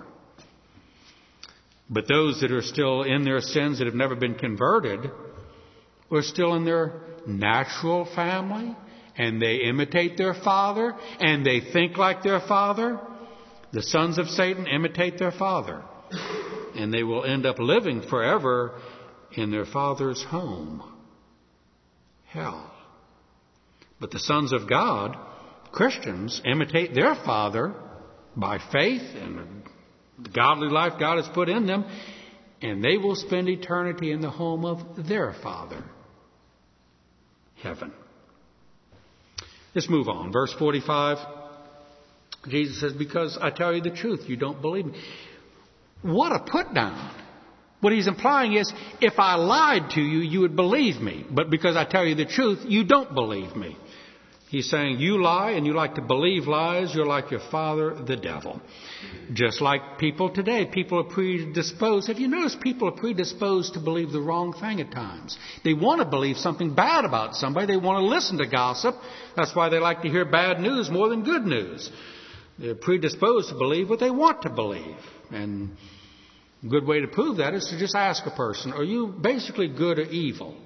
Speaker 1: But those that are still in their sins, that have never been converted, are still in their natural family. And they imitate their father, and they think like their father. The sons of Satan imitate their father. And they will end up living forever in their father's home. Hell. But the sons of God, Christians, imitate their father by faith and the godly life God has put in them. And they will spend eternity in the home of their father. Heaven. Let's move on. Verse 45. Jesus says, because I tell you the truth, you don't believe me. What a put down. What he's implying is, if I lied to you, you would believe me. But because I tell you the truth, you don't believe me. He's saying, you lie and you like to believe lies. You're like your father, the devil. Just like people today. People are predisposed. Have you noticed people are predisposed to believe the wrong thing at times? They want to believe something bad about somebody. They want to listen to gossip. That's why they like to hear bad news more than good news. They're predisposed to believe what they want to believe. And a good way to prove that is to just ask a person, are you basically good or evil?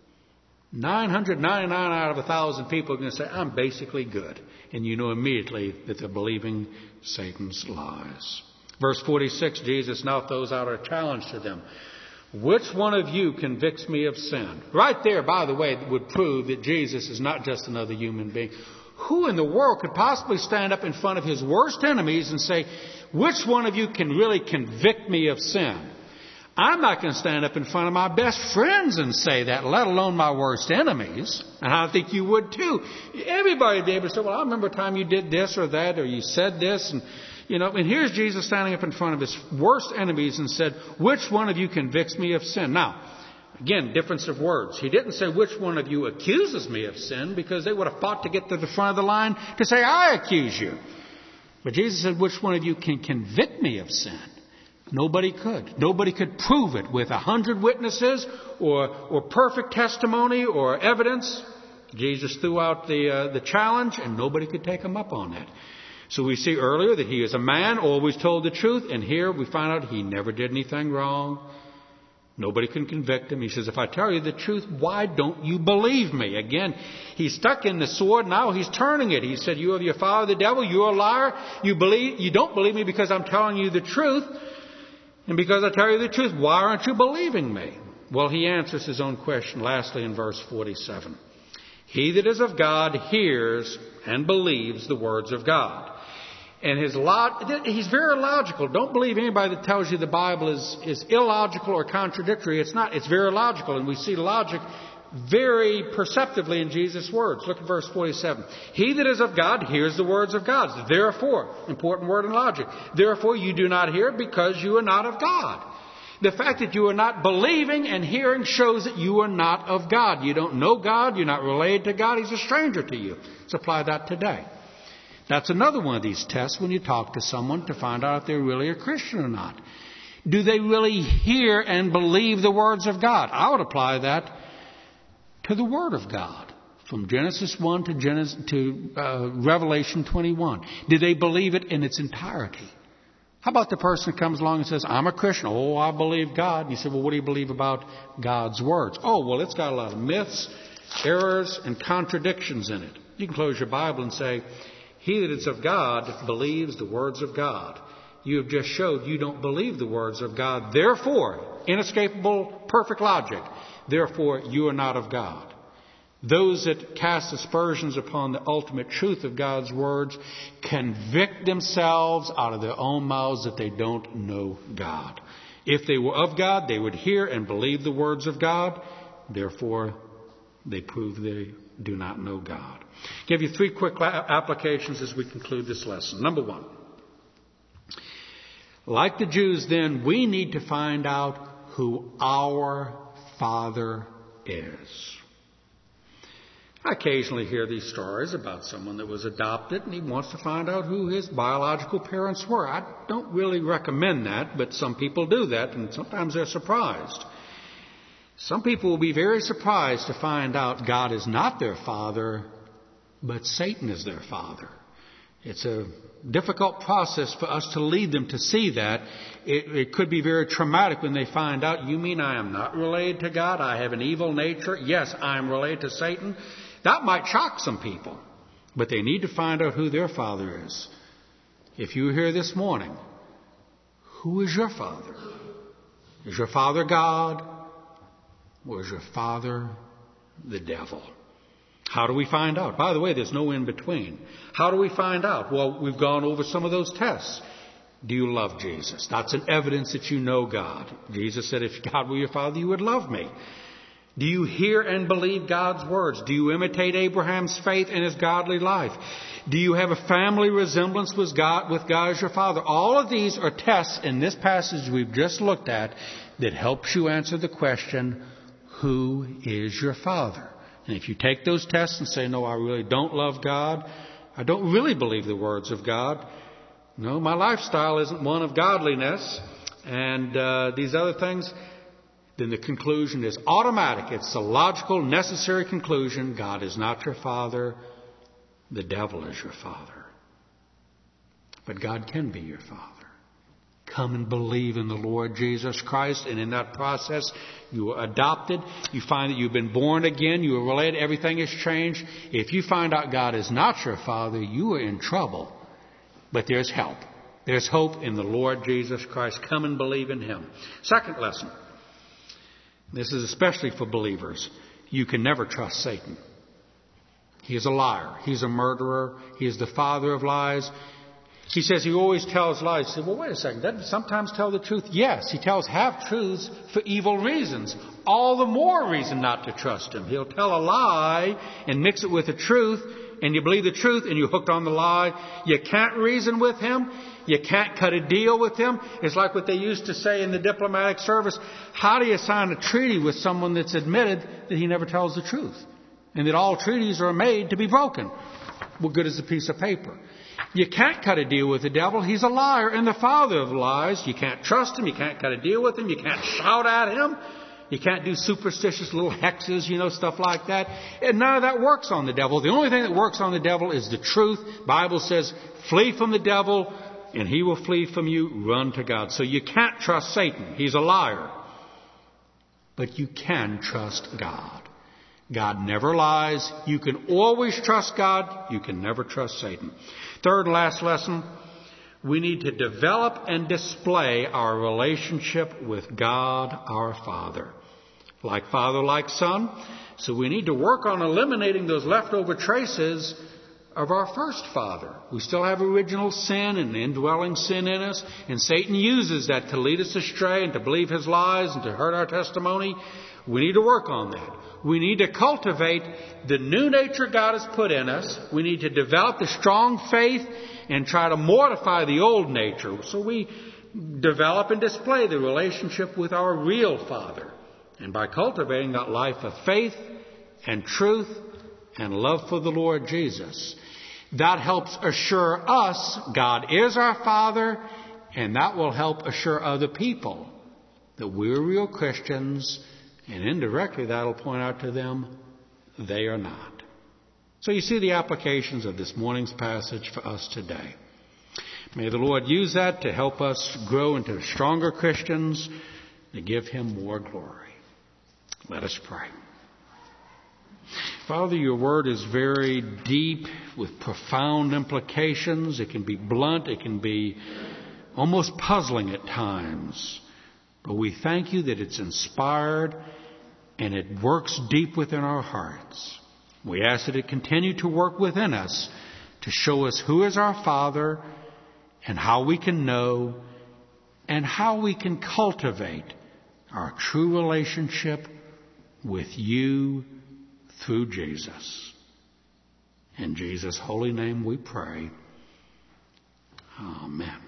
Speaker 1: 999 out of 1,000 people are going to say, I'm basically good. And you know immediately that they're believing Satan's lies. Verse 46, Jesus now throws out a challenge to them. Which one of you convicts me of sin? Right there, by the way, would prove that Jesus is not just another human being. Who in the world could possibly stand up in front of his worst enemies and say, which one of you can really convict me of sin? I'm not going to stand up in front of my best friends and say that, let alone my worst enemies. And I think you would too. Everybody would be able to say, well, I remember a time you did this or that, or you said this. And, and here's Jesus standing up in front of his worst enemies and said, which one of you convicts me of sin? Now, Again, difference of words. He didn't say, which one of you accuses me of sin, because they would have fought to get to the front of the line to say, I accuse you. But Jesus said, which one of you can convict me of sin? Nobody could. Nobody could prove it with 100 witnesses or perfect testimony or evidence. Jesus threw out the challenge, and nobody could take him up on that. So we see earlier that he is a man, always told the truth, and here we find out he never did anything wrong. Nobody can convict him. He says, if I tell you the truth, why don't you believe me? Again, he's stuck in the sword. Now he's turning it. He said, you have your father, the devil. You're a liar. You don't believe me because I'm telling you the truth. And because I tell you the truth, why aren't you believing me? Well, he answers his own question lastly in verse 47. He that is of God hears and believes the words of God. And he's very logical. Don't believe anybody that tells you the Bible is illogical or contradictory. It's not. It's very logical. And we see logic very perceptively in Jesus' words. Look at verse 47. He that is of God hears the words of God. Therefore, important word in logic. Therefore, you do not hear because you are not of God. The fact that you are not believing and hearing shows that you are not of God. You don't know God. You're not related to God. He's a stranger to you. Let's apply that today. That's another one of these tests when you talk to someone to find out if they're really a Christian or not. Do they really hear and believe the words of God? I would apply that to the Word of God. From Genesis 1 to Revelation 21. Do they believe it in its entirety? How about the person that comes along and says, I'm a Christian. Oh, I believe God. And you say, well, what do you believe about God's words? Oh, well, it's got a lot of myths, errors, and contradictions in it. You can close your Bible and say, he that is of God believes the words of God. You have just showed you don't believe the words of God. Therefore, inescapable, perfect logic. Therefore, you are not of God. Those that cast aspersions upon the ultimate truth of God's words convict themselves out of their own mouths that they don't know God. If they were of God, they would hear and believe the words of God. Therefore, they prove they do not know God. I'll give you 3 quick applications as we conclude this lesson. Number 1. Like the Jews then, we need to find out who our Father is. I occasionally hear these stories about someone that was adopted and he wants to find out who his biological parents were. I don't really recommend that, but some people do that and sometimes they're surprised. Some people will be very surprised to find out God is not their father, but Satan is their father. It's a difficult process for us to lead them to see that. It could be very traumatic when they find out, you mean I am not related to God? I have an evil nature? Yes, I am related to Satan. That might shock some people, but they need to find out who their father is. If you're here this morning, who is your father? Is your father God? Or is your father the devil? How do we find out? By the way, there's no in between. How do we find out? Well, we've gone over some of those tests. Do you love Jesus? That's an evidence that you know God. Jesus said, if God were your father, you would love me. Do you hear and believe God's words? Do you imitate Abraham's faith and his godly life? Do you have a family resemblance with God as your father? All of these are tests in this passage we've just looked at that helps you answer the question, who is your father? And if you take those tests and say, no, I really don't love God. I don't really believe the words of God. No, my lifestyle isn't one of godliness. And these other things, then the conclusion is automatic. It's the logical, necessary conclusion. God is not your father. The devil is your father. But God can be your father. Come and believe in the Lord Jesus Christ. And in that process, you are adopted. You find that you've been born again. You are related. Everything has changed. If you find out God is not your father, you are in trouble. But there's help. There's hope in the Lord Jesus Christ. Come and believe in Him. Second lesson. This is especially for believers. You can never trust Satan. He is a liar. He's a murderer. He is the father of lies. He says he always tells lies. You say, well, wait a second. Doesn't he sometimes tell the truth? Yes, he tells half-truths for evil reasons. All the more reason not to trust him. He'll tell a lie and mix it with the truth and you believe the truth and you're hooked on the lie. You can't reason with him. You can't cut a deal with him. It's like what they used to say in the diplomatic service. How do you sign a treaty with someone that's admitted that he never tells the truth? And that all treaties are made to be broken. What good is a piece of paper? You can't cut a deal with the devil. He's a liar and the father of lies. You can't trust him. You can't cut a deal with him. You can't shout at him. You can't do superstitious little hexes, stuff like that. And none of that works on the devil. The only thing that works on the devil is the truth. The Bible says, flee from the devil and he will flee from you. Run to God. So you can't trust Satan. He's a liar. But you can trust God. God never lies. You can always trust God. You can never trust Satan. Third and last lesson, we need to develop and display our relationship with God our Father. Like Father, like Son. So we need to work on eliminating those leftover traces of our first father. We still have original sin and indwelling sin in us. And Satan uses that to lead us astray and to believe his lies and to hurt our testimony. We need to work on that. We need to cultivate the new nature God has put in us. We need to develop the strong faith and try to mortify the old nature. So we develop and display the relationship with our real Father. And by cultivating that life of faith and truth and love for the Lord Jesus, that helps assure us God is our Father, and that will help assure other people that we're real Christians. And indirectly, that'll point out to them they are not. So you see the applications of this morning's passage for us today. May the Lord use that to help us grow into stronger Christians, to give him more glory. Let us pray. Father, your word is very deep with profound implications. It can be blunt. It can be almost puzzling at times. But we thank you that it's inspired and it works deep within our hearts. We ask that it continue to work within us to show us who is our Father and how we can know and how we can cultivate our true relationship with you through Jesus. In Jesus' holy name we pray. Amen.